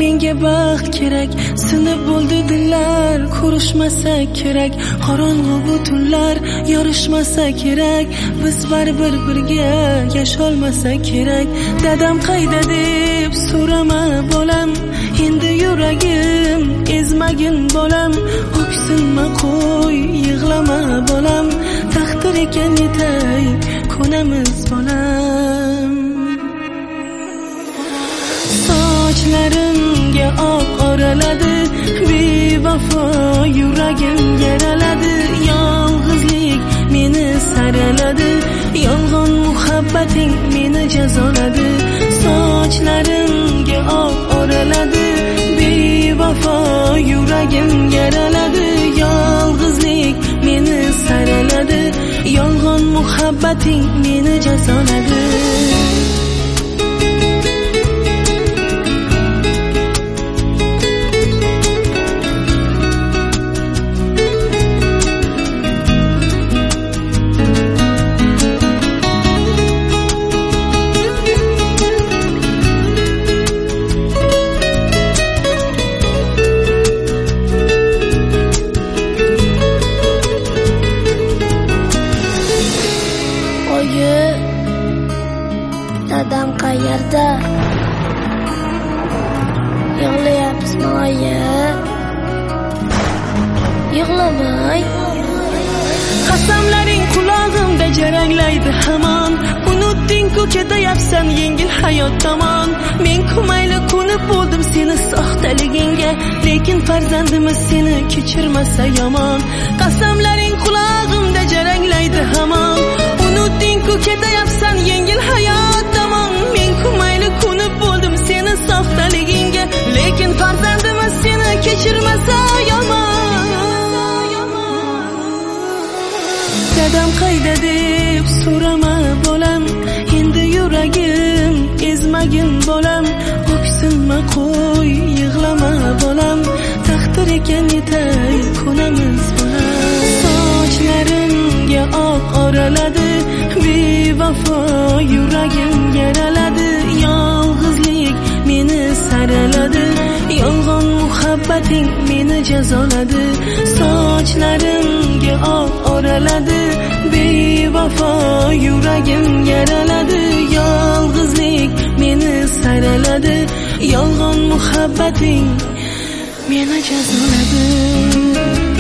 menga baxt kerak, sinib bo'ldi dillar, ko'rishmasa kerak, qorong'u bu tunlar yorishmasa kerak, biz baribir birga yasholmasa kerak. Dadam qayda deb so'rama bolam, endi yuragim ezmagin bolam, o'ksinma qo'y yig'lama bolam, taqdir ekan yetay ko'namiz bolam. Sochlarimga oq oraladi, bevafo yuragim yaraladi, yolg'izlik meni saraladi, yolg'on muhabbating meni jazoladi. Sochlarimga oq oraladi, bevafo yuragim yaraladi, yolg'izlik meni saraladi, yolg'on muhabbating meni jazoladi. Dadam qayerda? Yig'layapsizmi oyi? Yig'lamay. Qasamlaring qulog'imda jaranglaydi hamon, unutding-ku ketayapsan yengil hayot tomon. Men kumayli ko'nib bo'ldim seni soxtaligingga, lekin farzandimiz seni kechirmasa yomon. Qasamlaring qulog'imda jaranglaydi hamon, unutding-ku ketayapsan yengil hayot tomon. Men kumayli ko'nib bo'ldim seni soxtaligingga, lekin farzandimiz seni kechirmasa yomon. Dadam qayda deb so'rama bolam, endi yuragim ezmagin bolam, o'ksinma qo'y yig'lama bolam, taqdir ekan yetay ko'namiz bolam. Sochlarimga oq oraladi, bevafo yuragim yaraladi, yolg'izlik meni saraladi, yolg'on muhabbating meni jazoladi. Sochlarimga oq oraladi, bevafo yuragim yaraladi, yolg'izlik meni saraladi, yolg'on muhabbating meni jazoladi.